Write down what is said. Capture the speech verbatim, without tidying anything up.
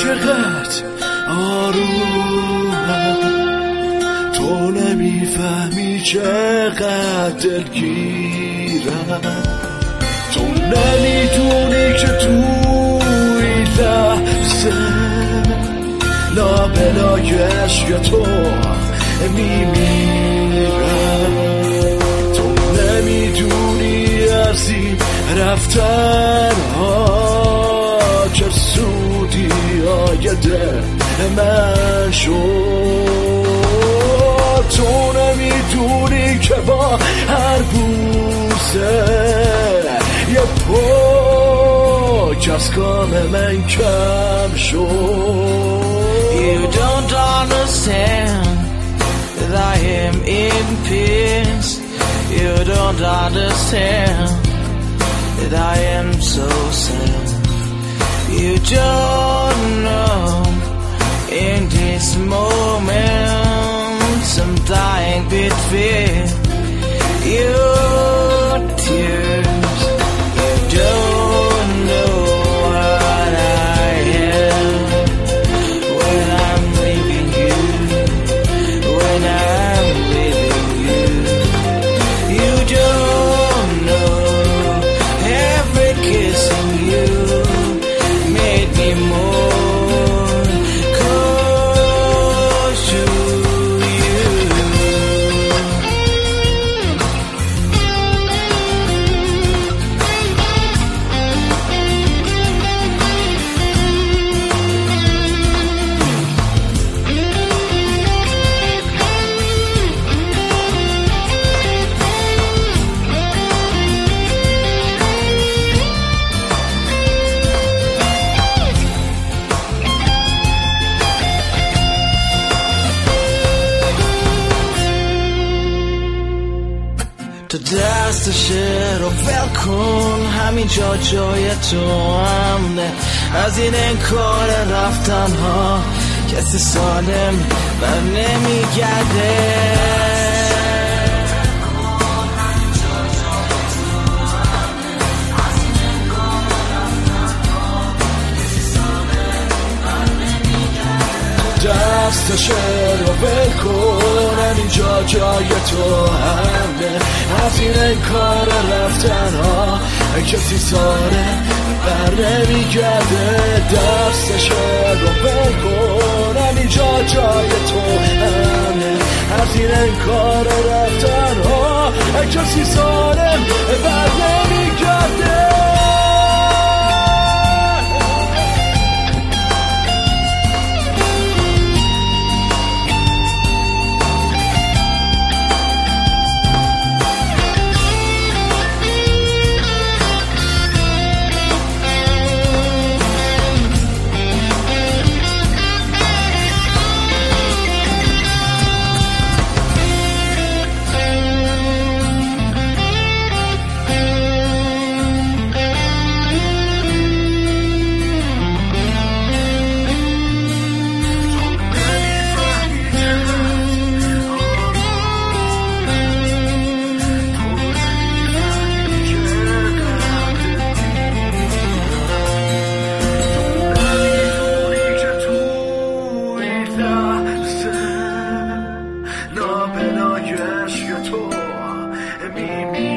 چقدر آرومم، تو نمیفهمی چقدر دلگیرم. تو نمیدونی که توی لحظه لابلای عشق تو میمیرم. تو نمیدونی از این رفتن ها چه سودی آیده من شد. تو نمیدونی که با هر بوسه یه پاک از کام من کم شد. You don't understand that I am in peace. You don't understand that I am so sad. You don't know in this moment I'm dying between your tears. You don't know what I am when I'm leaving you, when I'm leaving you. You don't know every kissing you made me more close to you. تو دستش رو ول کن، همین جا جای تو امنه. از این انکار رفتن ها کسی سالم بر نمیگرده. دستش رو ول کن، همینجا جای تو همه. از این انکار رفتن ها کسی ساره بر نمیگرده. دستش رو ول کن، همینجا جای تو همه. از این انکار رفتن ها کسی ساره بر نمیگرده. لابلای عشق تو میمیرم.